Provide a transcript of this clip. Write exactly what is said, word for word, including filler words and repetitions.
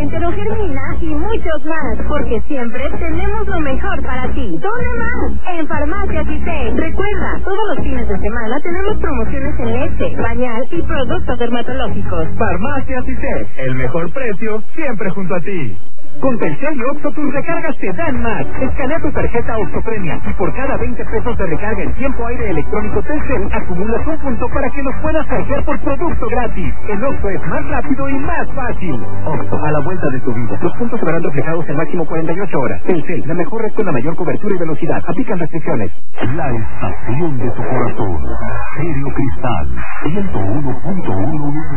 enterogermina y muchos más, porque siempre tenemos lo mejor para ti. ¿Dónde más? En Farmacias Cité. Recuerda, todos los fines de semana tenemos promociones en leche, pañal y productos dermatológicos. Farmacias Cité, el mejor precio siempre junto a ti. Con Telcel y Oxxo tus recargas te dan más. Escanea tu tarjeta Oxxo Premia y por cada veinte pesos de recarga en tiempo aire electrónico Telcel acumulas un punto para que los puedas canjear por producto gratis. El Oxxo es más rápido y más fácil. Oxxo, a la vuelta de tu vida. Los puntos se verán reflejados en máximo cuarenta y ocho horas. Telcel, la mejor red con la mayor cobertura y velocidad. Aplican restricciones. La estación de tu corazón. Stereo Cristal ciento uno punto uno